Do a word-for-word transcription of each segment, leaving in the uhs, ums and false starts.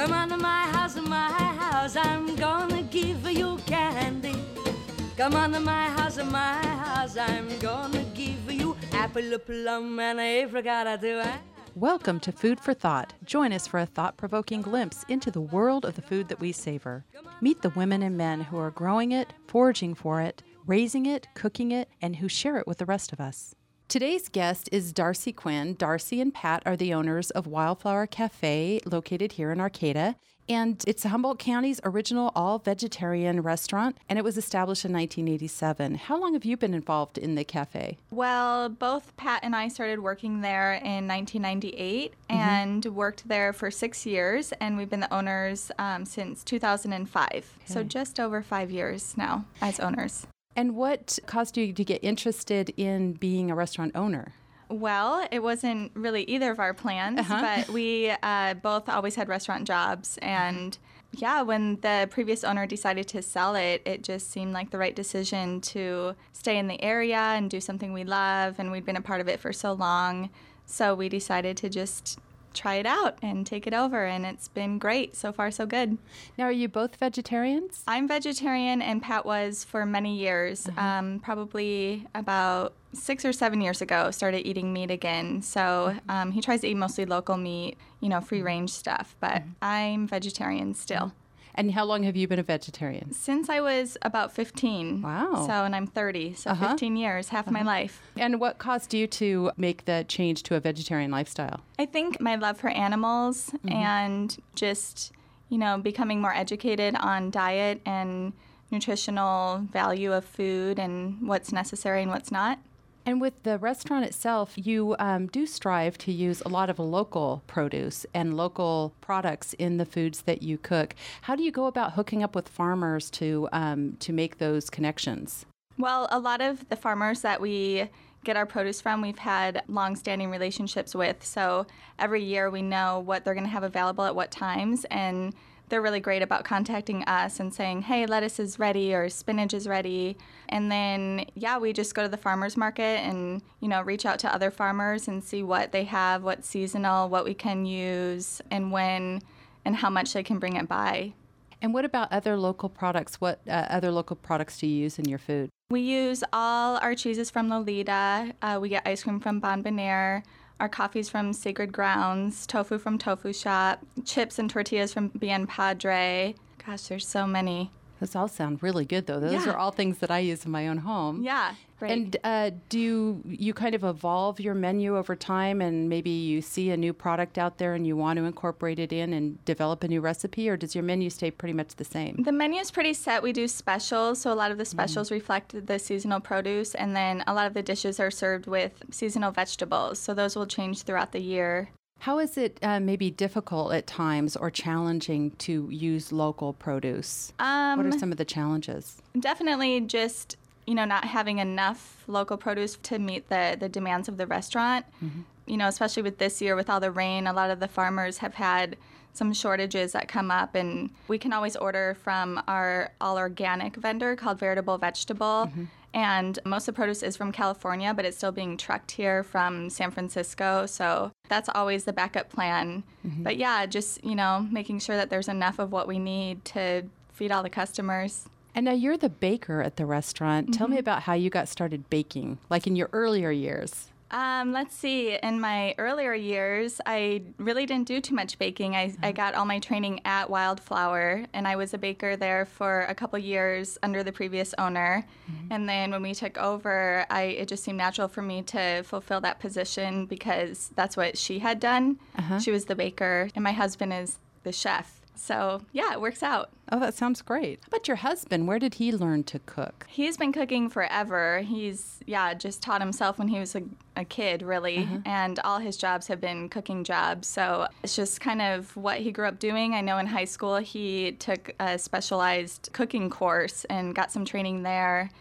Come on to my house, my house, I'm gonna give you candy. Come on to my house, my house, I'm gonna give you apple, plum, and apricot too. Welcome to Food for Thought. Join us for a thought-provoking glimpse into the world of the food that we savor. Meet the women and men who are growing it, foraging for it, raising it, cooking it, and who share it with the rest of us. Today's guest is Darcy Quinn. Darcy and Pat are the owners of Wildflower Cafe, located here in Arcata. And it's Humboldt County's original all-vegetarian restaurant, and it was established in nineteen eighty-seven. How long have you been involved in the cafe? Well, both Pat and I started working there in nineteen ninety-eight mm-hmm. and worked there for six years, and we've been the owners um, since two thousand five. Okay. So just over five years now as owners. And what caused you to get interested in being a restaurant owner? Well, it wasn't really either of our plans, uh-huh. but we uh, both always had restaurant jobs. And yeah, when the previous owner decided to sell it, it just seemed like the right decision to stay in the area and do something we love. And we'd been a part of it for so long. So we decided to just try it out and take it over, and it's been great. So far, so good. Now, are you both vegetarians? I'm vegetarian, and Pat was for many years, uh-huh. um, probably about six or seven years ago, started eating meat again. So um, he tries to eat mostly local meat, you know, free-range stuff, but uh-huh. I'm vegetarian still. Uh-huh. And how long have you been a vegetarian? Since I was about fifteen. Wow. So, and I'm thirty, so uh-huh. fifteen years, half uh-huh. my life. And what caused you to make the change to a vegetarian lifestyle? I think my love for animals mm-hmm. and just, you know, becoming more educated on diet and nutritional value of food and what's necessary and what's not. And with the restaurant itself, you um, do strive to use a lot of local produce and local products in the foods that you cook. How do you go about hooking up with farmers to um, to make those connections? Well, a lot of the farmers that we get our produce from, we've had long-standing relationships with. So every year we know what they're going to have available at what times, and they're really great about contacting us and saying, hey, lettuce is ready or spinach is ready. And then, yeah, we just go to the farmer's market and, you know, reach out to other farmers and see what they have, what's seasonal, what we can use, and when and how much they can bring it by. And what about other local products? What uh, other local products do you use in your food? We use all our cheeses from Lolita. Uh, we get ice cream from Bon Bonheur. Our coffee's from Sacred Grounds, tofu from Tofu Shop, chips and tortillas from Bien Padre. Gosh, there's so many. Those all sound really good, though. Those yeah. are all things that I use in my own home. Yeah, great. And uh, do you, you kind of evolve your menu over time, and maybe you see a new product out there and you want to incorporate it in and develop a new recipe, or does your menu stay pretty much the same? The menu is pretty set. We do specials, so a lot of the specials mm. reflect the seasonal produce, and then a lot of the dishes are served with seasonal vegetables, so those will change throughout the year. How is it uh, maybe difficult at times or challenging to use local produce? Um, what are some of the challenges? Definitely just, you know, not having enough local produce to meet the, the demands of the restaurant. Mm-hmm. You know, especially with this year, with all the rain, a lot of the farmers have had some shortages that come up, and we can always order from our all-organic vendor called Veritable Vegetable. Mm-hmm. And most of the produce is from California, but it's still being trucked here from San Francisco. So that's always the backup plan. Mm-hmm. But yeah, just, you know, making sure that there's enough of what we need to feed all the customers. And now you're the baker at the restaurant. Mm-hmm. Tell me about how you got started baking, like in your earlier years. Um, let's see. In my earlier years, I really didn't do too much baking. I, mm-hmm. I got all my training at Wildflower, and I was a baker there for a couple years under the previous owner. Mm-hmm. And then when we took over, I it just seemed natural for me to fulfill that position because that's what she had done. Uh-huh. She was the baker, and my husband is the chef. So, yeah, it works out. Oh, that sounds great. How about your husband? Where did he learn to cook? He's been cooking forever. He's, yeah, just taught himself when he was a, a kid, really. Uh-huh. And all his jobs have been cooking jobs. So it's just kind of what he grew up doing. I know in high school he took a specialized cooking course and got some training there.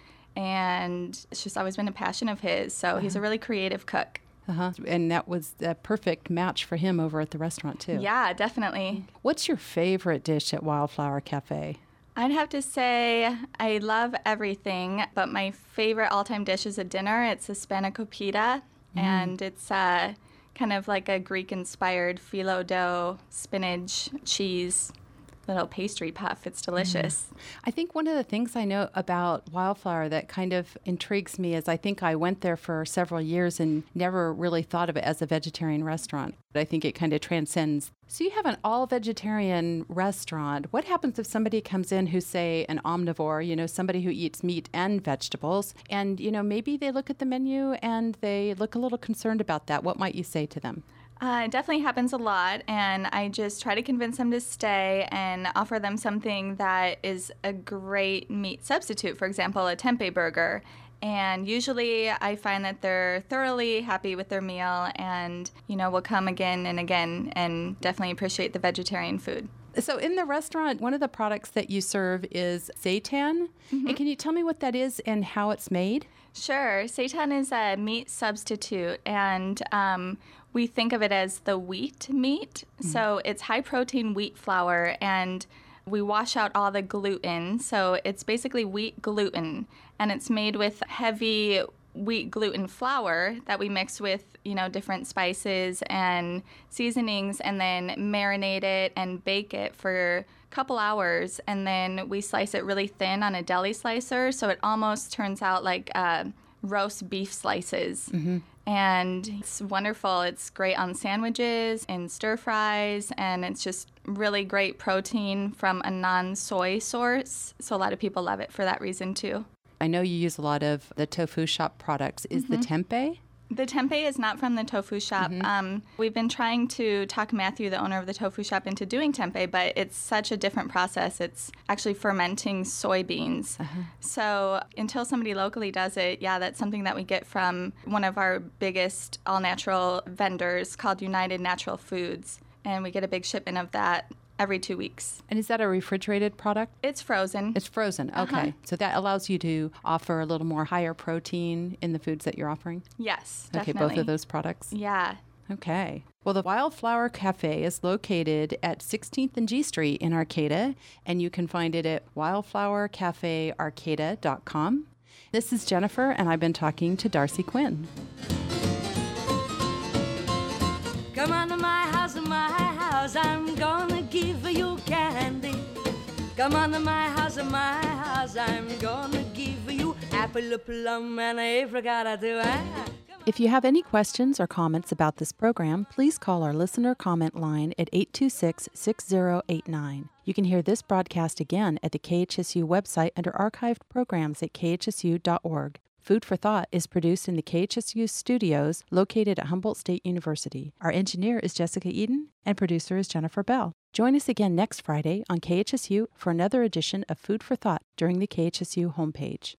And it's just always been a passion of his. So uh-huh. he's a really creative cook. Uh-huh. And that was a perfect match for him over at the restaurant, too. Yeah, definitely. What's your favorite dish at Wildflower Cafe? I'd have to say I love everything, but my favorite all-time dish is a dinner. It's a spanakopita, mm. and it's uh, kind of like a Greek-inspired phyllo dough, spinach, cheese, little pastry puff. It's delicious. Mm. I think one of the things I know about Wildflower that kind of intrigues me is I think I went there for several years and never really thought of it as a vegetarian restaurant. I think it kind of transcends. So you have an all-vegetarian restaurant. What happens if somebody comes in who's, say, an omnivore, you know, somebody who eats meat and vegetables, and, you know, maybe they look at the menu and they look a little concerned about that? What might you say to them? Uh, it definitely happens a lot, and I just try to convince them to stay and offer them something that is a great meat substitute, for example, a tempeh burger. And usually I find that they're thoroughly happy with their meal and, you know, will come again and again and definitely appreciate the vegetarian food. So in the restaurant, one of the products that you serve is seitan. Mm-hmm. And can you tell me what that is and how it's made? Sure. Seitan is a meat substitute, and um, we think of it as the wheat meat. Mm-hmm. So it's high-protein wheat flour, and we wash out all the gluten. So it's basically wheat gluten, and it's made with heavy wheat gluten flour that we mix with, you know, different spices and seasonings, and then marinate it and bake it for a couple hours, and then we slice it really thin on a deli slicer, so it almost turns out like uh, roast beef slices. Mm-hmm. And it's wonderful. It's great on sandwiches and stir fries, and it's just really great protein from a non-soy source, so a lot of people love it for that reason too. I know you use a lot of the Tofu Shop products. Is mm-hmm. the tempeh? The tempeh is not from the Tofu Shop. Mm-hmm. Um, we've been trying to talk Matthew, the owner of the Tofu Shop, into doing tempeh, but it's such a different process. It's actually fermenting soybeans. Uh-huh. So until somebody locally does it, yeah, that's something that we get from one of our biggest all-natural vendors called United Natural Foods, and we get a big shipment of that every two weeks. And is that a refrigerated product? It's frozen. It's frozen. Okay. Uh-huh. So that allows you to offer a little more higher protein in the foods that you're offering? Yes, okay, definitely. Both of those products? Yeah. Okay. Well, the Wildflower Cafe is located at sixteenth and G Street in Arcata, and you can find it at wildflower cafe arcata dot com. This is Jennifer, and I've been talking to Darcy Quinn. Come on to my house, my house, I'm gonna give you candy. Come on to my house, my house, I'm gonna give you apple, plum, and apricot too. If you have any questions or comments about this program, please call our listener comment line at eight two six, six zero eight nine. You can hear this broadcast again at the K H S U website under archived programs at k h s u dot org. Food for Thought is produced in the K H S U studios located at Humboldt State University. Our engineer is Jessica Eden, and producer is Jennifer Bell. Join us again next Friday on K H S U for another edition of Food for Thought during the K H S U homepage.